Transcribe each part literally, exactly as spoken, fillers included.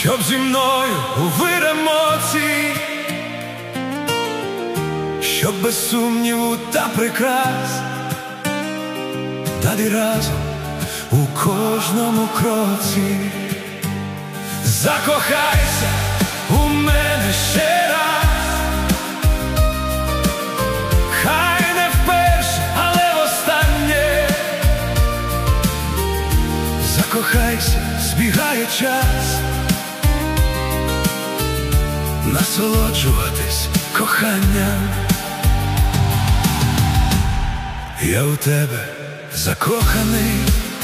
щоб зі мною у вир емоцій, щоб без сумніву та прикрас, далі разом у кожному кроці. Закохайся у мене ще раз, хай не вперше, але востаннє. Закохайся, збігає час, насолоджуватись коханням. Я у тебе закоханий,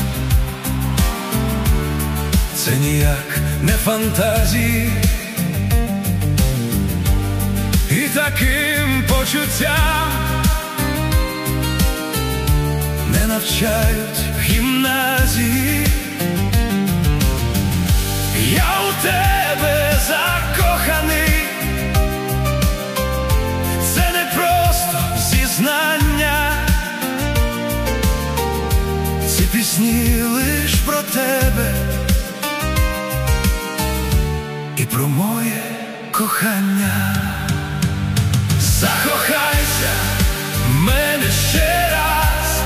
це ніяк не фантазії, і таким почуттям не навчають в гімназії. Я у тебе закоханий, це не просто зізнання, ці пісні лиш про тебе і про моє кохання. Закохайся в мене ще раз,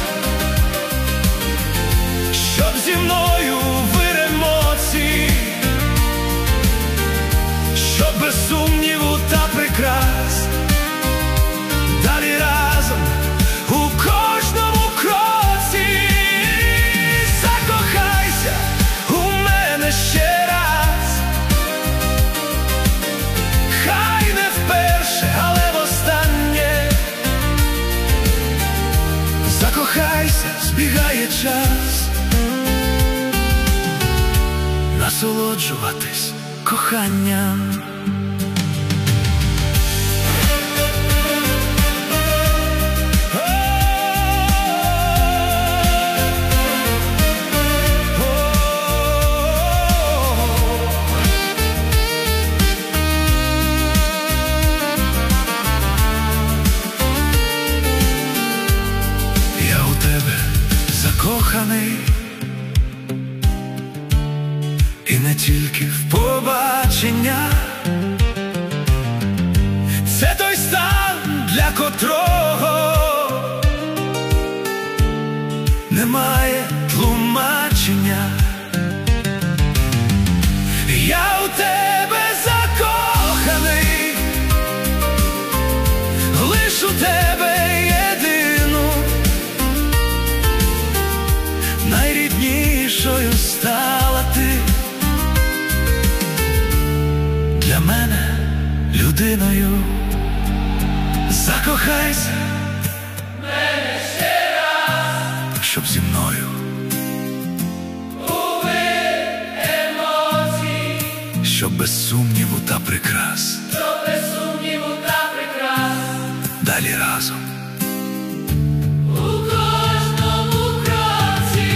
щоб зі мною вир емоцій, щоб без сумніву та прикрас, далі разом у кожному кроці. Закохайся у мене ще раз, хай не вперше, але востаннє. Закохайся, збігає час, насолоджуватись коханням. Я у тебе закоханий, і не тільки в побачення. Це той стан, для котрого немає тлумачення. Я у тебе закоханий, лиш у тебе єдину, найріднішою стала ти для мене людиною. Закохайся в мене ще раз, щоб зі мною у вир емоцій, щоб без сумніву та прикрас, щоб без сумніву та прикрас, далі разом у кожному кроці.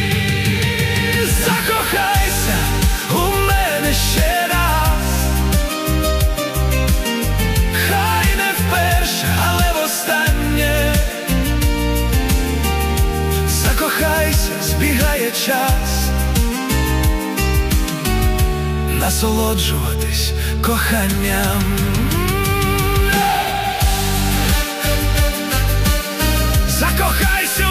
Закохайся у мене ще раз, хай не вперше, але востаннє. Закохайся, збігає час, насолоджуватись коханням. Закохайся